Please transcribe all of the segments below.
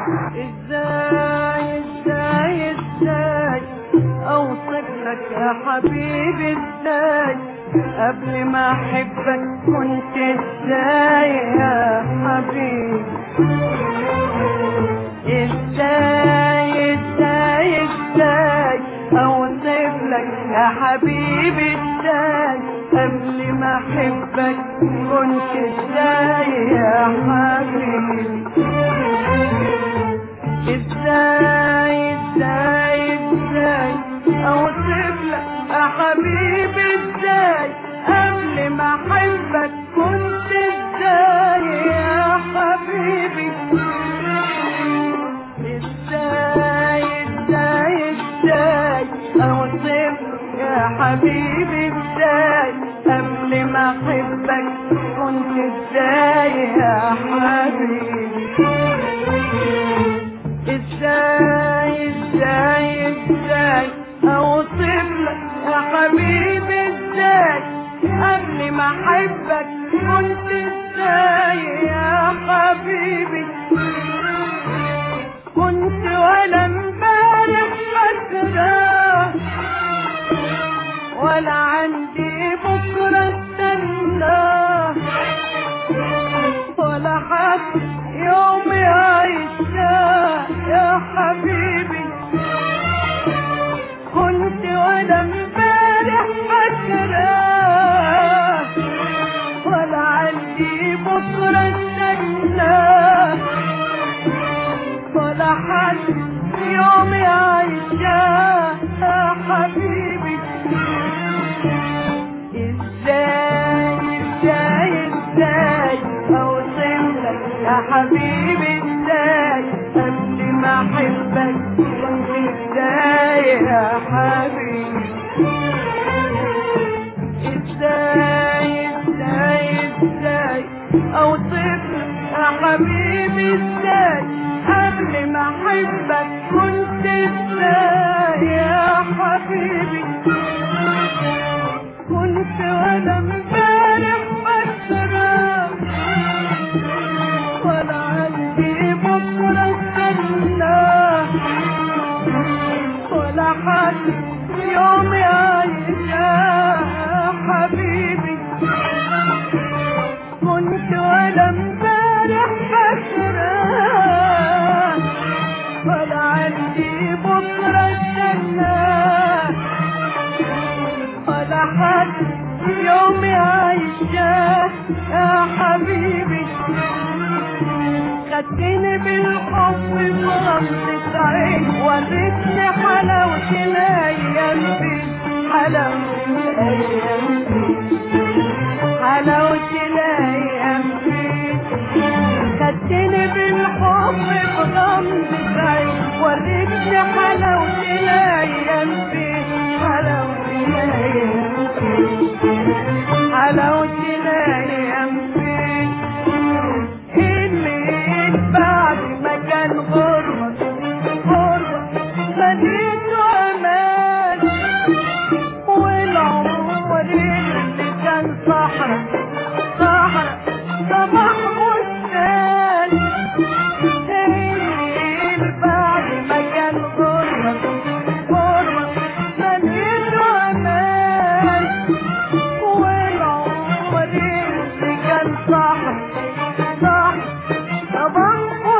ازاي ازاي ازاي اوصف لك يا حبيبي ازاي قبل ما احبك كنت ازاي يا حبيبي ازاي ازاي ازاي اوصف لك يا حبيبي ازاي قبل ما احبك كنت ازاي يا حبيبي ازاي ازاي ازاي اوصف لك يا حبيبي ازاي قبل ما احبك كنت ازاي يا حبيبي ازاي ازاي ازاي اوصف يا حبيبي ازاي قبل ما احبك كنت ازاي يا حبيبي ازاي ازاي ازاي اوصف لك يا حبيبي ازاي قبل ما احبك كنت ازاي يا حبيبي كنت ولا امبارح فاكرة ولا عندي بكرة استنى ولا حد يوم يعيشها يا حبيبي كنت ولا امبارح فاكرة ولا عندي بكرة استنى ولا حد يوم يعيشها يا حبيبي ازاي ازاي ازاي اوصف لك يا حبيبي ازاي قبل ما احبك كنت ازاي يا حبيبي ازاي ازاي ازاي اوصف لك يا حبيبي ازاي قبل ما احبك كنت ازاي يا حبيبي كنت ولا امبارح فاكرة ولا عندي بكرة استنى ولا حد يوم يعيشها يا حبيبي كنت ولا امبارح فاكرة ولا عندي بكرة استنى ولا حد يوم يعيشها يا حبيبي خدتني بالحب بغمضة عين وريتني حلاوة الأيام دي حلاوة الأيام دي حلاوة الأيام دي خدتني بالحب بغمضة عين وريتني حلاوة الأيام دي حلاوة الأيام دي حلاوة الأيام دي اللي بعد ما كان غربة غربة مليته أمان والعمر اللي كان صحرا صحرا صباح بستان اللي بعد ما كان غربة غربة مليته أمان والعمر اللي كان صحرا صح صباح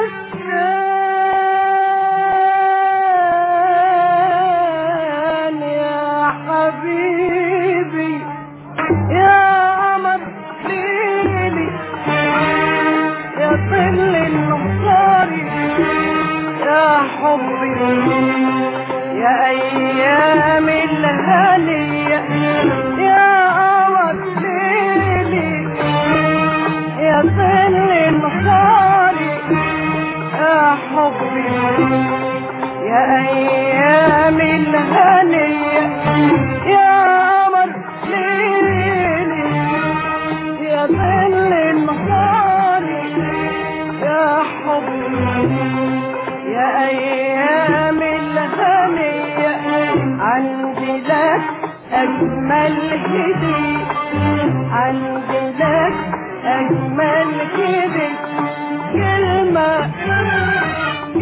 بستان يا حبيبي يا قمر ليلي يا ظل النهاري يا حبي يا ايام الهنية يا قمر ليلي يا ظل النهاري يا حبي يا ايام الهنية يا قمر ليلي يا ظل النهاري يا حبي يا ايام الهنية عندي لك اجمل هدية عندي لك أجمل كده كلمة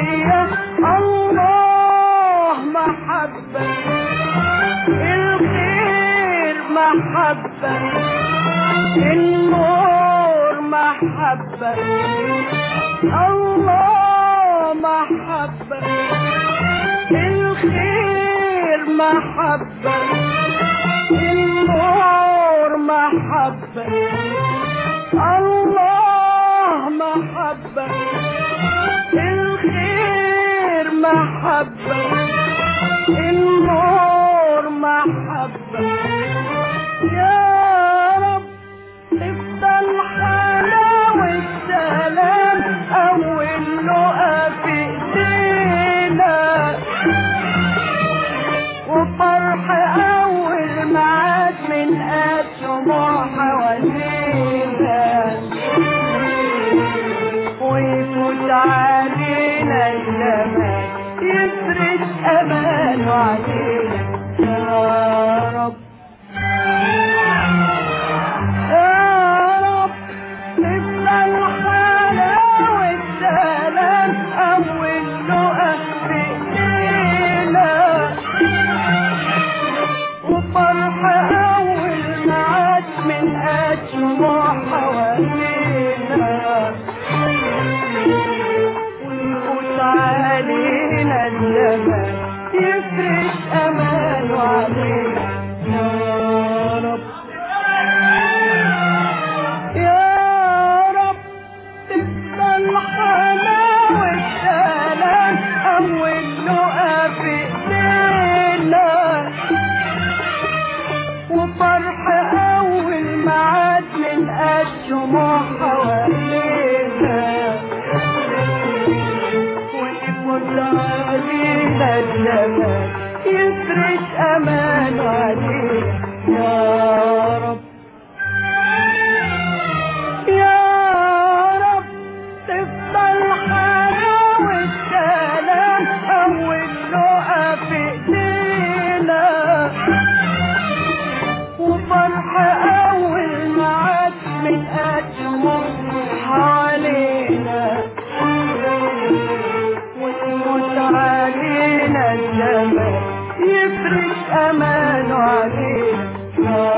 يا الله محبة الخير محبة النور محبة الله محبة الخير محبة النور محبة الله محبة الخير محبة النور محبة يا رب تفضل حلاوة السلام أول لقا في ايدينا وفرح أول معاد من قد شموع حوالينا ويفوت علينا الجمال يفرش أمانه علينا يا رب يا رب تفضل حلاوة السلام أول لقا في ايدينا وفرح أول معاد من قد شموع حوالينا ويفوت علينا الجمال يفرش أمانه علينا يا رب يا رب تفضل حلاوة السلام أول لقا في ايدينا وفرح أول معاد من قد شموع حوالينا ويفوت علينا الجمال يفرش أمانه علينا يا رب يا رب تفضل حلاوة السلام أول لقا في ايدينا وفرح أول معاد من قد شموع حوالينا ويفوت علينا الجمال يفرش أمانه علينا